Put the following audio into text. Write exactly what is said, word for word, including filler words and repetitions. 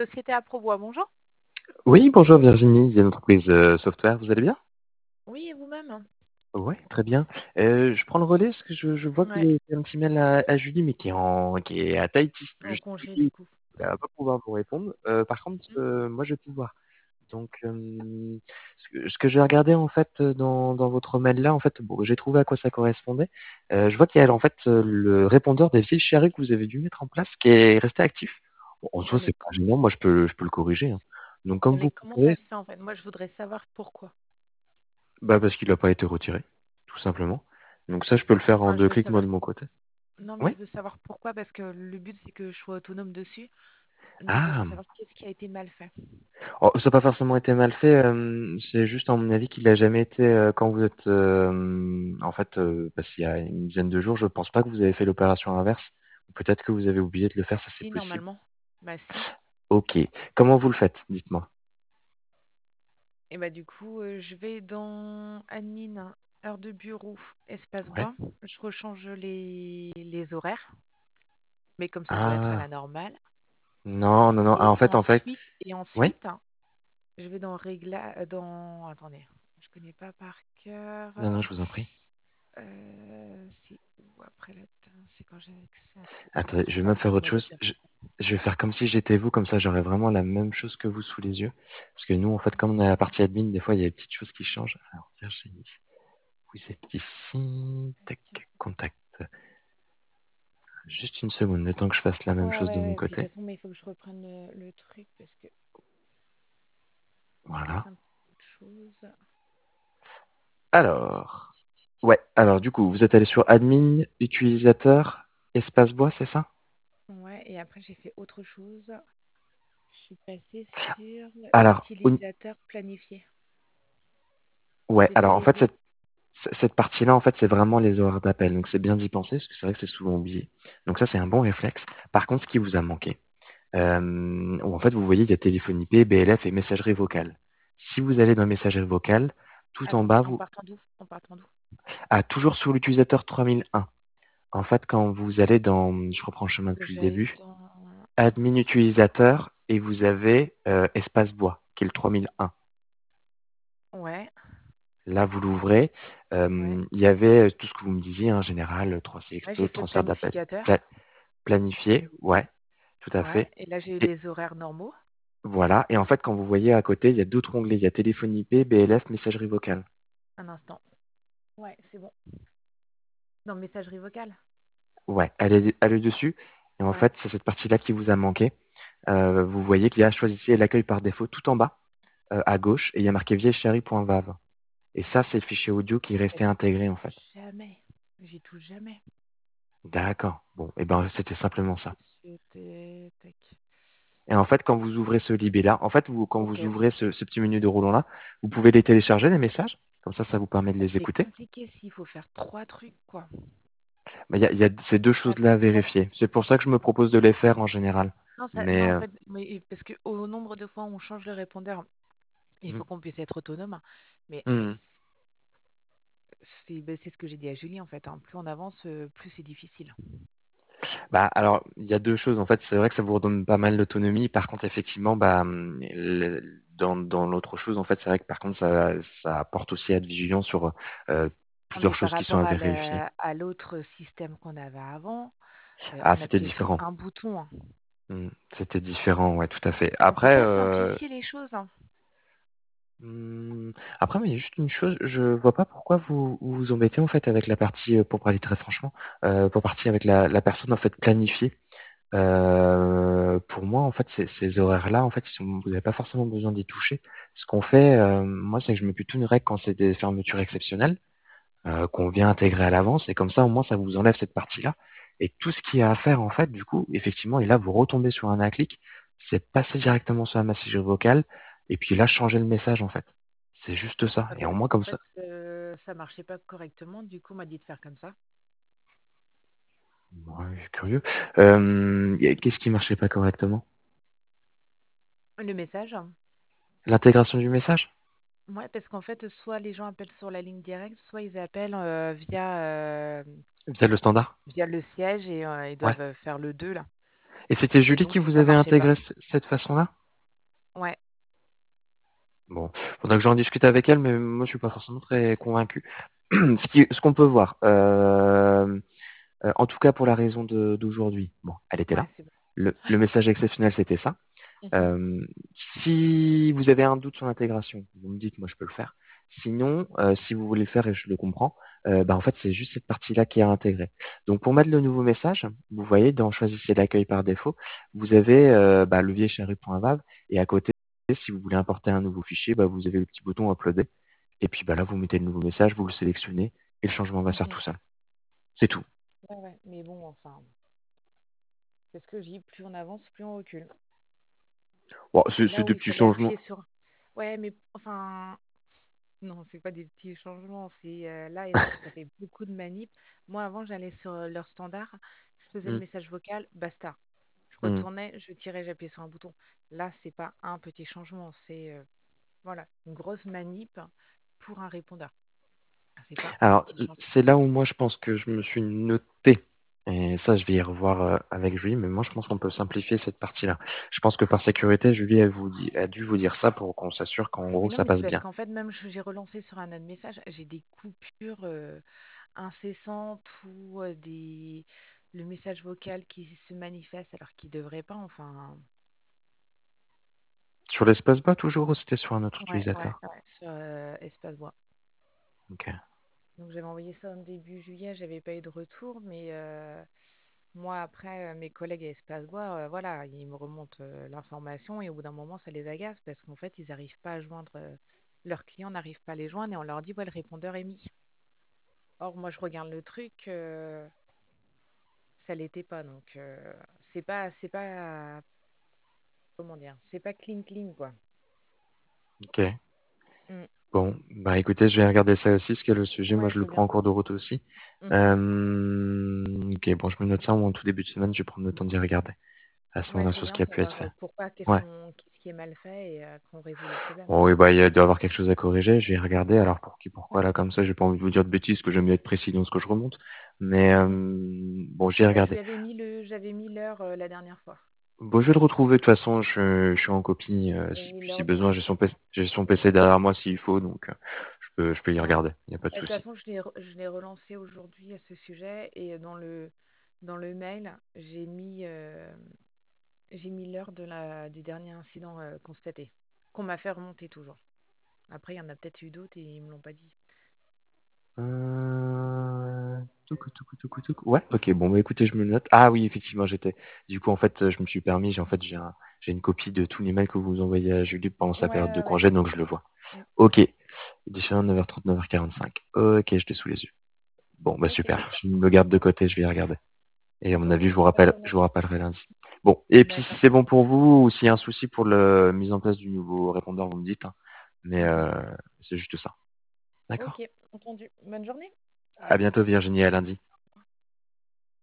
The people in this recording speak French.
Société à Probois, bonjour. Oui, bonjour Virginie, de l'entreprise euh, Software, vous allez bien? Oui, et vous-même? Ouais, très bien. Euh, je prends le relais parce que je, je vois que vous Ouais, avez fait un petit mail à, à Julie, mais qui est, en, qui est à Tahiti. en Je congé du Julie coup. ne va pas pouvoir vous répondre. Euh, par contre, Hmm. euh, moi, je vais pouvoir. Donc, euh, ce que, ce que j'ai regardé en fait dans, dans votre mail là, en fait, bon, j'ai trouvé à quoi ça correspondait. Euh, je vois qu'il y a en fait euh, le répondeur des fiches chéries que vous avez dû mettre en place qui est resté actif. Bon, en Ouais, soi, mais, c'est pas com- gênant, moi je peux, je peux le corriger, hein. Donc, comme mais vous comment pouvez, ça se fait en fait? Moi, je voudrais savoir pourquoi. bah parce qu'il n'a pas été retiré, tout simplement. Donc ça, je peux le faire en Enfin, je deux veux clics moi savoir. de mon côté. Non, mais Oui. je veux savoir pourquoi, parce que le but, c'est que je sois autonome dessus. Donc, je veux Ah, savoir qu'est-ce qui a été mal fait. oh, ça n'a pas forcément été mal fait. Euh, c'est juste, à mon avis, qu'il n'a jamais été euh, quand vous êtes, euh, en fait, euh, parce qu'il y a une dizaine de jours, je pense pas que vous avez fait l'opération inverse. Ou peut-être que vous avez oublié de le faire, ça c'est Si, possible. normalement. Bah, si. Ok. Comment vous le faites? Dites-moi. Et bah, du coup, euh, je vais dans admin, heure de bureau, espace Ouais. bois. Je rechange les, les horaires, mais comme ça doit être à la Ah, normale. non, non, non. Ah, Et en fait, en fait, ensuite, et oui. ensuite, je vais dans régla dans attendez, je connais pas par cœur. Non, non, je vous en prie. Euh, c'est où après là, c'est quand j'ai accès à tout. Attendez, je vais même Hop, faire autre mode chose. Je, opération. je vais faire comme si j'étais vous, comme ça j'aurai vraiment la même chose que vous sous les yeux. Parce que nous, en fait, comme on est à la partie admin, des fois, il y a des petites choses qui changent. Alors, Virginie, vous êtes ici. Tac, contact. Juste une seconde, le temps que je fasse la même Ouais, chose de ouais, mon ouais. Puis de toute côté. façon, mais il faut que je reprenne le, le truc parce que il se passe Voilà. un petit peu de choses. Alors, ouais, alors du coup, vous êtes allé sur admin, utilisateur, espace bois, c'est ça? Ouais, et après j'ai fait autre chose. Je suis passée sur Alors, au- utilisateur planifié. ouais, J'ai fait alors en les fait, deux. cette, cette partie-là, en fait, c'est vraiment les horaires d'appel. Donc, c'est bien d'y penser, parce que c'est vrai que c'est souvent oublié. Donc, ça, c'est un bon réflexe. Par contre, ce qui vous a manqué, euh, où en fait, vous voyez, il y a téléphone I P, B L F et messagerie vocale. Si vous allez dans messagerie vocale, tout en Attends, bas, en vous, partant d'où? En partant d'où? ah, toujours sur l'utilisateur trois mille un. En fait, quand vous allez dans, je reprends le chemin Que depuis le j'aille début, dans. admin utilisateur et vous avez euh, espace bois, qui est le trois mille un. Ouais, Là, vous l'ouvrez. ouais. Euh, il y avait euh, tout ce que vous me disiez, en général, trois C Ouais, j'ai explode, fait transfert d'appel. planificateur. Pla- planifié, ouais, tout à Ouais, fait. et là j'ai Et les horaires normaux. voilà. Et en fait, quand vous voyez à côté, il y a d'autres onglets. Il y a téléphone I P, B L F, messagerie vocale. Un instant. Ouais, c'est bon. Dans messagerie vocale. Ouais, allez, allez dessus. Et en Ouais. fait, c'est cette partie-là qui vous a manqué. Euh, vous voyez qu'il y a choisissez l'accueil par défaut tout en bas, euh, à gauche, et il y a marqué viechéri.vav. Et ça, c'est le fichier audio qui est Mais resté j'y intégré, en fait. touche jamais. J'y touche jamais. D'accord. Bon, et ben c'était simplement ça. Société. Tac. Et en fait, quand vous ouvrez ce libé-là, en fait, vous, quand Ok. vous ouvrez ce, ce petit menu de roulant-là, vous pouvez les télécharger, les messages. Comme ça, ça vous permet de les C'est écouter. compliqué s'il faut faire trois trucs, quoi. Mais il y a, il y a ces deux choses-là Attends, à ça. vérifier. C'est pour ça que je me propose de les faire en général. Non, ça, non, Mais en euh, fait, mais parce que au nombre de fois où on change le répondeur, il mm, faut qu'on puisse être autonome. Mais mm. c'est ben, c'est ce que j'ai dit à Julie, en fait, hein. Plus on avance, euh, plus c'est difficile. Bah, alors, il y a deux choses. En fait, c'est vrai que ça vous redonne pas mal d'autonomie. Par contre, effectivement, bah, hum, le- dans, dans l'autre chose, en fait, c'est vrai que par contre, ça, ça apporte aussi à être vigilant sur euh, Non, plusieurs mais par choses qui sont rapport à à vérifier. la- à l'autre système qu'on avait avant, euh, Ah, on c'était appuyait sur différent. un bouton, hein. Hmm, c'était différent, ouais, tout à fait. On peut Après, pas euh, simplifier les choses, hein. hmm, après, mais il y a juste une chose, je vois pas pourquoi vous vous, vous embêtez en fait avec la partie, euh, pour parler très franchement, euh, pour partir avec la, la personne en fait planifiée. Euh, pour moi, en fait, ces, ces horaires-là, en fait, ils sont- vous n'avez pas forcément besoin d'y toucher. Ce qu'on fait, euh, moi, c'est que je mets plutôt une règle quand c'est des fermetures exceptionnelles, euh, qu'on vient intégrer à l'avance, et comme ça, au moins, ça vous enlève cette partie-là. Et tout ce qu'il y a à faire, en fait, du coup, effectivement, et là, vous retombez sur un un clic, c'est passer directement sur la messagerie vocale, et puis là, changer le message, en fait. C'est juste ça. Ah Et au bah, moins, en comme ça. fait, euh, ça marchait pas correctement. Du coup, on m'a dit de faire comme ça. Ouais, curieux. Euh, y a- qu'est-ce qui marchait pas correctement? Le message. L'intégration du message? Ouais, parce qu'en fait, soit les gens appellent sur la ligne directe, soit ils appellent euh, via, euh, Via le standard? via le siège et euh, ils Ouais. doivent faire le deux là. Et c'était Et Julie qui donc, vous ça avait marchait pas. intégré c- cette façon-là? Ouais, Bon, faudra que j'en discute avec elle, mais moi je suis pas forcément très convaincu. Ce qui, ce qu'on peut voir, euh, euh, en tout cas pour la raison de- d'aujourd'hui. Bon, elle était ouais, là. c'est bon. Le, Ouais. le message exceptionnel, c'était ça. Mhm. Euh, si vous avez un doute sur l'intégration, vous me dites, moi je peux le faire. Sinon, euh, si vous voulez le faire et je le comprends, euh, bah, en fait c'est juste cette partie-là qui est à intégrer. Donc pour mettre le nouveau message, vous voyez dans choisissez l'accueil par défaut, vous avez euh, bah, levier chéri.vav et à côté, si vous voulez importer un nouveau fichier, bah, vous avez le petit bouton uploader. Et puis bah, là vous mettez le nouveau message, vous le sélectionnez et le changement va se faire Mhm. tout seul. C'est tout. Ouais, ouais. Mais bon, enfin, c'est ce que je dis, plus on avance, plus on recule. Bon, c'est c'est Là des où il petits fallait changements. appuyer sur... Ouais, mais enfin, non, c'est pas des petits changements. C'est euh, là, et ça fait beaucoup de manips. Moi, avant, j'allais sur euh, leur standard, je faisais le Hmm, message vocal, basta. Je hmm. retournais, je tirais, j'appuyais sur un bouton. Là, c'est pas un petit changement, c'est euh, voilà, une grosse manip pour un répondeur. C'est pas un Alors, petit changement. c'est là où moi je pense que je me suis noté, et ça je vais y revoir euh, avec Julie, mais moi je pense qu'on peut simplifier cette partie-là. Je pense que par sécurité, Julie elle vous dit, a dû vous dire ça pour qu'on s'assure qu'en Mais gros non, ça mais c'est passe parce bien. qu'en fait, même je- j'ai relancé sur un autre message, j'ai des coupures euh, incessantes ou euh, des le message vocal qui se manifeste alors qu'il devrait pas. Enfin, Sur l'espace bas toujours ou c'était sur un autre ouais, ouais, utilisateur? ouais, sur euh, Espace Bois. Ok. Donc j'avais envoyé ça en début juillet, j'avais pas eu de retour, mais euh, moi après, euh, mes collègues à Espace Bois, euh, voilà, ils me remontent euh, l'information et au bout d'un moment, ça les agace parce qu'en fait, ils n'arrivent pas à joindre euh, leurs clients, n'arrivent pas à les joindre et on leur dit, ouais, le répondeur est mis. Or, moi, je regarde le truc, euh, ça l'était pas, donc euh, c'est pas, c'est pas, comment dire, c'est pas clean clean quoi. Ok. Mm. Bon, bah écoutez, je vais regarder ça aussi, ce que le sujet, moi Ouais, je je le veux prends en bien. cours de route aussi. Mhm. Euh, ok, bon, je me note ça en tout début de semaine, je vais prendre le temps d'y regarder à ce Ouais, moment-là je veux sur ce bien qui a pu être savoir fait. euh, pourquoi, qu'est-ce Ouais. qu'on, qu'est-ce qui est mal fait et euh, qu'on résout le problème. Bon, oui, bah, il y a- doit y avoir quelque chose à corriger. Je vais regarder. Alors, pour qui, pourquoi, Ouais. là, comme ça, j'ai pas envie de vous dire de bêtises, parce que j'aime bien être précis dans ce que je remonte. Mais, euh, Mhm. bon, j'ai Bah, je lui regardé. avais mis le, j'avais mis l'heure euh, la dernière fois. Bon, je vais le retrouver. De toute façon, je, je suis en copie. Euh, J'avais si, mis puis si l'heure besoin, dessus. j'ai son P C, j'ai son P C derrière moi s'il faut, donc, euh, je peux, je peux y Ouais. regarder. Il n'y a pas de Bah, de toute souci. façon, je l'ai, re- je l'ai relancé aujourd'hui à ce sujet et dans le, dans le mail, j'ai mis, euh, j'ai mis l'heure de la, du dernier incident euh, constaté, qu'on m'a fait remonter toujours. Après, il y en a peut-être eu d'autres et ils me l'ont pas dit. Euh... touc, touc, touc, touc. Ouais, ok, bon, bah, écoutez, je me le note. Ah oui, effectivement, j'étais. Du coup, en fait, je me suis permis, j'ai en fait, j'ai un, j'ai une copie de tous les mails que vous envoyez à Julie pendant sa Ouais, période de ouais, ouais. congé, donc je le vois. Mm. Ok. Édition neuf heures trente, neuf heures quarante-cinq. Ok, je l'ai sous les yeux. Bon, bah Ok. super. Je me garde de côté, je vais y regarder. Et à mon Ok, avis, je vous bah, je te rappelle, je vous remercie. rappellerai lundi. Bon, et puis si D'accord. c'est bon pour vous ou s'il y a un souci pour la mise en place du nouveau répondeur, vous me dites, hein. Mais Mhm. euh, c'est juste ça. D'accord. Ok, entendu. Bonne journée. À bientôt, Virginie, à lundi.